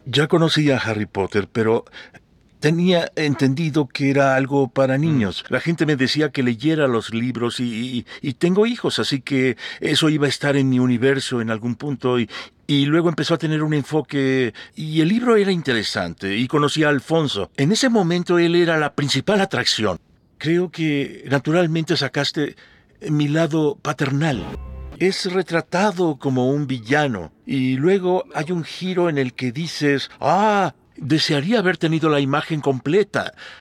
Ya conocía a Harry Potter, pero tenía entendido que era algo para Mm, niños. La gente me decía que leyera los libros y tengo hijos, así que eso iba a estar en mi universo en algún punto y luego empezó a tener un enfoque y el libro era interesante y conocí a Alfonso. En ese momento él era la principal atracción. Creo que naturalmente sacaste mi lado paternal. Es retratado como un villano y luego hay un giro en el que dices, desearía haber tenido la imagen completa.